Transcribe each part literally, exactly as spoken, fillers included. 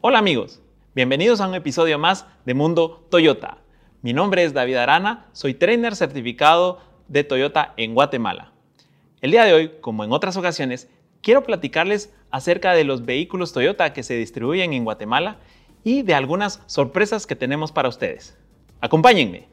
Hola amigos, bienvenidos a un episodio más de Mundo Toyota. Mi nombre es David Arana, soy trainer certificado de Toyota en Guatemala. El día de hoy, como en otras ocasiones, quiero platicarles acerca de los vehículos Toyota que se distribuyen en Guatemala y de algunas sorpresas que tenemos para ustedes. Acompáñenme.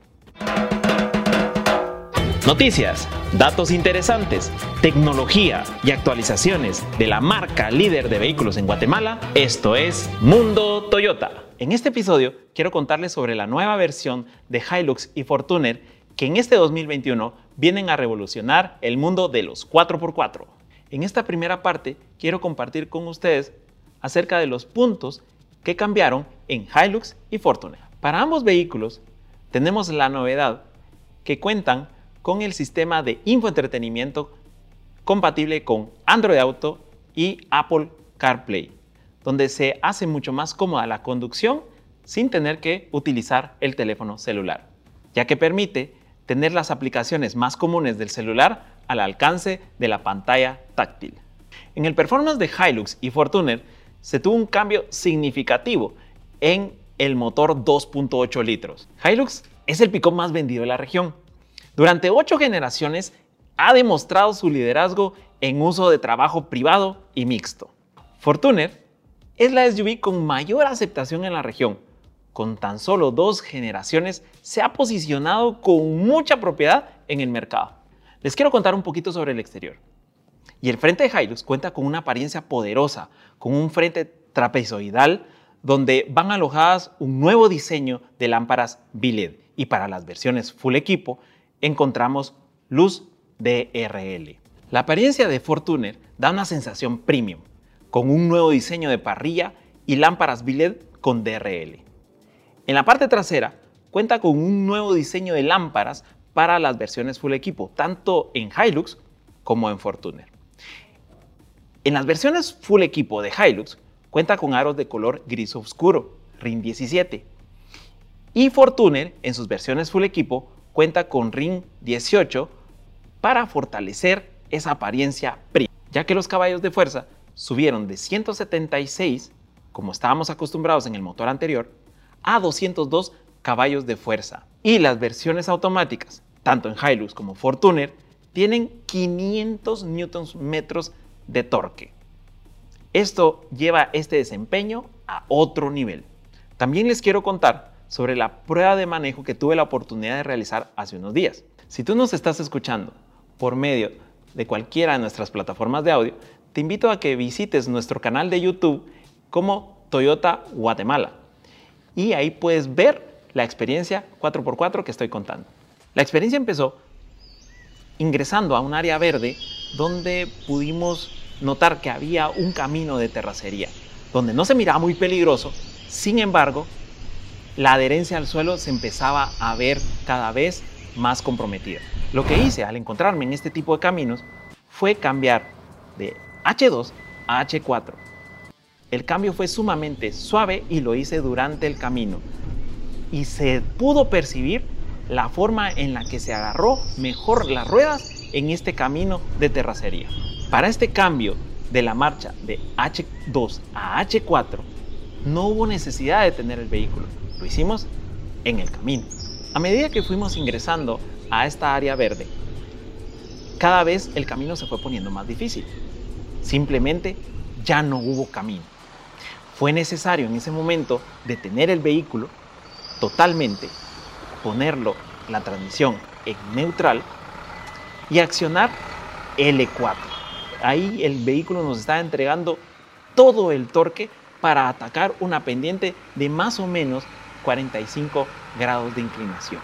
Noticias, datos interesantes, tecnología y actualizaciones de la marca líder de vehículos en Guatemala. Esto es Mundo Toyota. En este episodio quiero contarles sobre la nueva versión de Hilux y Fortuner que en este dos mil veintiuno vienen a revolucionar el mundo de los cuatro por cuatro. En esta primera parte quiero compartir con ustedes acerca de los puntos que cambiaron en Hilux y Fortuner. Para ambos vehículos tenemos la novedad que cuentan con el sistema de infoentretenimiento compatible con Android Auto y Apple CarPlay, donde se hace mucho más cómoda la conducción sin tener que utilizar el teléfono celular, ya que permite tener las aplicaciones más comunes del celular al alcance de la pantalla táctil. En el performance de Hilux y Fortuner se tuvo un cambio significativo en el motor dos punto ocho litros. Hilux es el pick-up más vendido de la región. Durante ocho generaciones ha demostrado su liderazgo en uso de trabajo privado y mixto. Fortuner es la S U V con mayor aceptación en la región. Con tan solo dos generaciones se ha posicionado con mucha propiedad en el mercado. Les quiero contar un poquito sobre el exterior. Y el frente de Hilux cuenta con una apariencia poderosa, con un frente trapezoidal donde van alojadas un nuevo diseño de lámparas B L E D. Y para las versiones full equipo encontramos luz D R L. La apariencia de Fortuner da una sensación premium, con un nuevo diseño de parrilla y lámparas B L E D con D R L. En la parte trasera cuenta con un nuevo diseño de lámparas para las versiones full equipo, tanto en Hilux como en Fortuner. En las versiones full equipo de Hilux cuenta con aros de color gris oscuro, R I N diecisiete, y Fortuner en sus versiones full equipo cuenta con R I N dieciocho para fortalecer esa apariencia premium, ya que los caballos de fuerza subieron de ciento setenta y seis, como estábamos acostumbrados en el motor anterior, a doscientos dos caballos de fuerza. Y las versiones automáticas, tanto en Hilux como Fortuner, tienen quinientos newtons metros de torque. Esto lleva este desempeño a otro nivel. También les quiero contar sobre la prueba de manejo que tuve la oportunidad de realizar hace unos días. Si tú nos estás escuchando por medio de cualquiera de nuestras plataformas de audio, te invito a que visites nuestro canal de YouTube como Toyota Guatemala. Y ahí puedes ver la experiencia cuatro por cuatro que estoy contando. La experiencia empezó ingresando a un área verde donde pudimos notar que había un camino de terracería, donde no se miraba muy peligroso, sin embargo, la adherencia al suelo se empezaba a ver cada vez más comprometida. Lo que hice al encontrarme en este tipo de caminos fue cambiar de H dos a H cuatro. El cambio fue sumamente suave y lo hice durante el camino. Y se pudo percibir la forma en la que se agarró mejor las ruedas en este camino de terracería. Para este cambio de la marcha de H dos a H cuatro no hubo necesidad de tener el vehículo. Lo hicimos en el camino. A medida que fuimos ingresando a esta área verde, cada vez el camino se fue poniendo más difícil. Simplemente ya no hubo camino. Fue necesario en ese momento detener el vehículo totalmente, ponerlo la transmisión en neutral y accionar L cuatro. Ahí el vehículo nos está entregando todo el torque para atacar una pendiente de más o menos cuarenta y cinco grados de inclinación.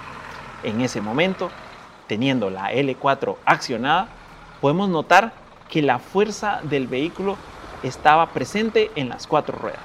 En ese momento, teniendo la L cuatro accionada, podemos notar que la fuerza del vehículo estaba presente en las cuatro ruedas.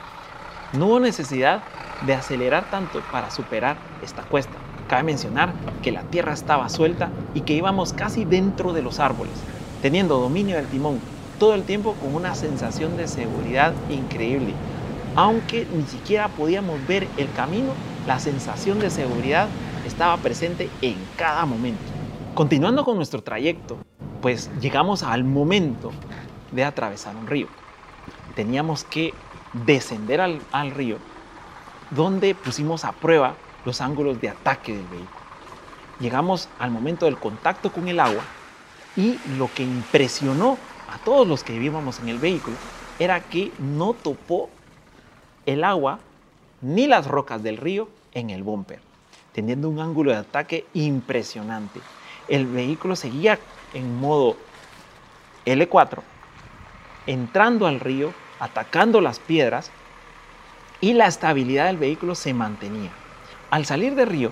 No hubo necesidad de acelerar tanto para superar esta cuesta. Cabe mencionar que la tierra estaba suelta y que íbamos casi dentro de los árboles, teniendo dominio del timón todo el tiempo con una sensación de seguridad increíble. Aunque ni siquiera podíamos ver el camino, la sensación de seguridad estaba presente en cada momento. Continuando con nuestro trayecto, pues llegamos al momento de atravesar un río. Teníamos que descender al, al río, donde pusimos a prueba los ángulos de ataque del vehículo. Llegamos al momento del contacto con el agua y lo que impresionó a todos los que íbamos en el vehículo era que no topó el agua ni las rocas del río en el bumper, teniendo un ángulo de ataque impresionante. El vehículo seguía en modo L cuatro, entrando al río, atacando las piedras, y la estabilidad del vehículo se mantenía. Al salir del río,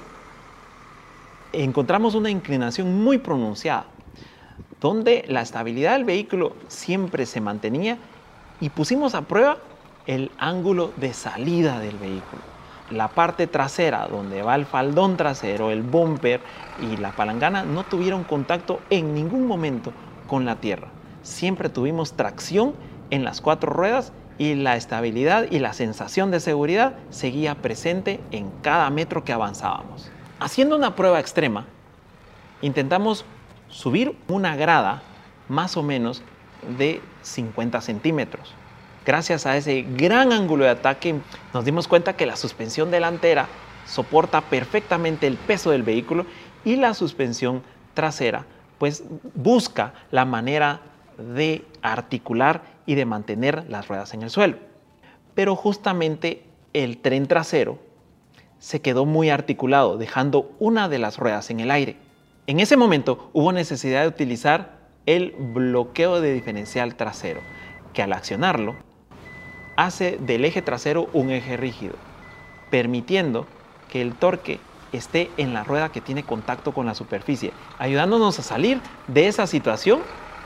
encontramos una inclinación muy pronunciada, donde la estabilidad del vehículo siempre se mantenía, y pusimos a prueba el ángulo de salida del vehículo. La parte trasera, donde va el faldón trasero, el bumper y la palangana, no tuvieron contacto en ningún momento con la tierra. Siempre tuvimos tracción en las cuatro ruedas y la estabilidad y la sensación de seguridad seguía presente en cada metro que avanzábamos. Haciendo una prueba extrema, intentamos subir una grada más o menos de cincuenta centímetros. Gracias a ese gran ángulo de ataque, nos dimos cuenta que la suspensión delantera soporta perfectamente el peso del vehículo y la suspensión trasera pues busca la manera de articular y de mantener las ruedas en el suelo. Pero justamente el tren trasero se quedó muy articulado, dejando una de las ruedas en el aire. En ese momento hubo necesidad de utilizar el bloqueo de diferencial trasero, que al accionarlo hace del eje trasero un eje rígido, permitiendo que el torque esté en la rueda que tiene contacto con la superficie, ayudándonos a salir de esa situación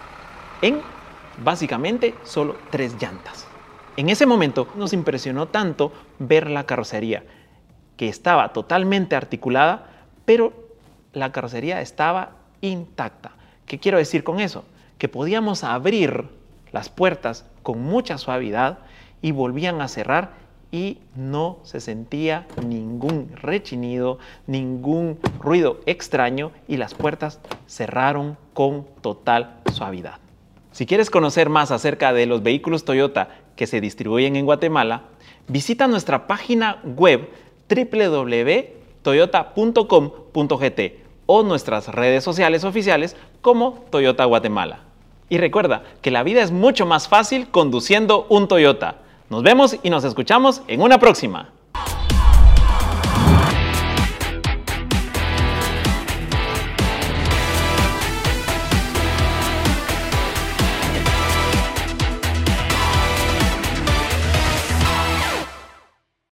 en básicamente solo tres llantas. En ese momento nos impresionó tanto ver la carrocería, que estaba totalmente articulada, pero la carrocería estaba intacta. ¿Qué quiero decir con eso? Que podíamos abrir las puertas con mucha suavidad y volvían a cerrar y no se sentía ningún rechinido, ningún ruido extraño, y las puertas cerraron con total suavidad. Si quieres conocer más acerca de los vehículos Toyota que se distribuyen en Guatemala, visita nuestra página web doble u doble u doble u punto toyota punto com punto g t o nuestras redes sociales oficiales como Toyota Guatemala. Y recuerda que la vida es mucho más fácil conduciendo un Toyota. Nos vemos y nos escuchamos en una próxima.